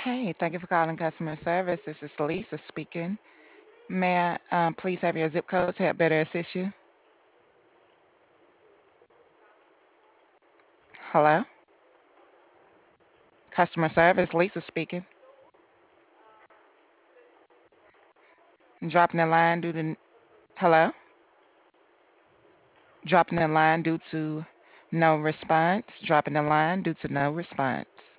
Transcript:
Hey, thank you for calling customer service. This is Lisa speaking. May I please have your zip code to help better assist you? Hello? Customer service, Lisa speaking. Dropping the line due to hello? Dropping the line due to no response. Dropping the line due to no response.